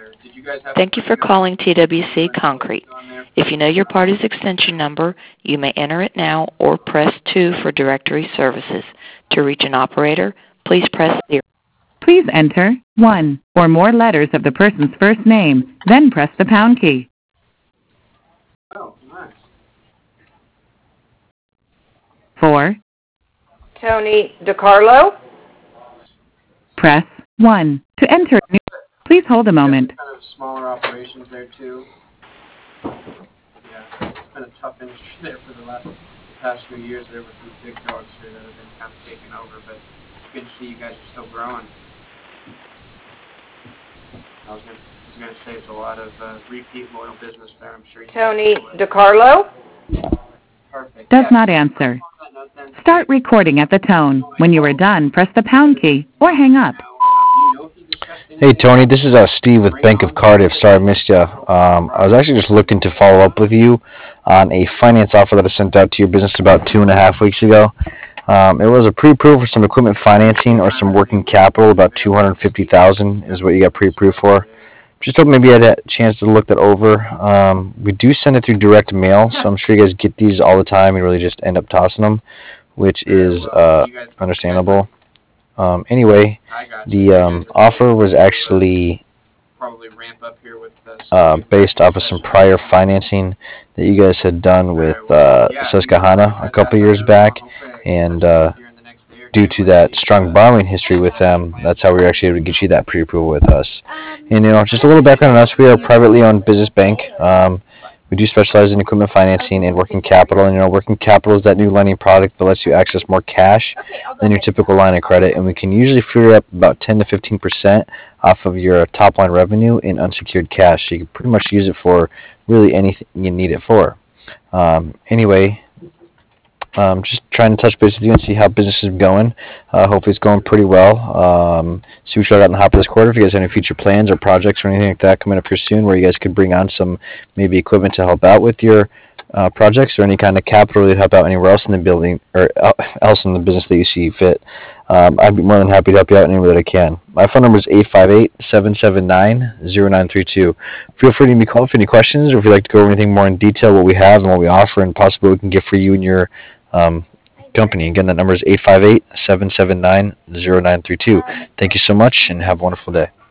Thank you for calling TWC Concrete. If you know your party's extension number, you may enter it now or press 2 for directory services. To reach an operator, please press 0. Please enter 1 or more letters of the person's first name, then press the pound key. 4. Tony DiCarlo. Press 1. To enter, please hold a moment. Kind of smaller operations there too. Yeah, it's been a tough industry there for the past few years. There were some big dogs here that have been kind of taken over, but it's good to see you guys are still growing. I was gonna say it's a lot of repeat loyal business there. I'm sure you. Tony DiCarlo. Perfect. Does not answer. Start recording at the tone. When you are done, press the pound key or hang up. Hey, Tony, this is Steve with Bank of Cardiff. Sorry I missed you. I was actually just looking to follow up with you on a finance offer that I sent out to your business about 2.5 weeks ago. It was a pre-approved for some equipment financing or some working capital. About $250,000 is what you got pre-approved for. Just hope maybe you had a chance to look that over. We do send it through direct mail, so I'm sure you guys get these all the time. You really just end up tossing them, which is understandable. Anyway, the offer was actually based off of some prior financing that you guys had done with Susquehanna a couple years back, and due to that strong borrowing history with them, that's how we were actually able to get you that pre-approval with us. And just a little background on us: we are a privately owned business bank. We do specialize in equipment financing and working capital. And working capital is that new lending product that lets you access more cash than your typical line of credit. And we can usually free up about 10 to 15% off of your top line revenue in unsecured cash. So you can pretty much use it for really anything you need it for. Anyway, just trying to touch base with you and see how business is going. Hopefully it's going pretty well. See what you got on the hop of this quarter. If you guys have any future plans or projects or anything like that coming up here soon where you guys could bring on some maybe equipment to help out with your projects or any kind of capital to help out anywhere else in the building or else in the business that you see fit, I'd be more than happy to help you out any way that I can. My phone number is 858-779-0932. Feel free to give me a call if you have any questions or if you'd like to go over anything more in detail, what we have and what we offer and possibly what we can get for you and your company. Again, that number is 858-779-0932. Thank you so much and have a wonderful day.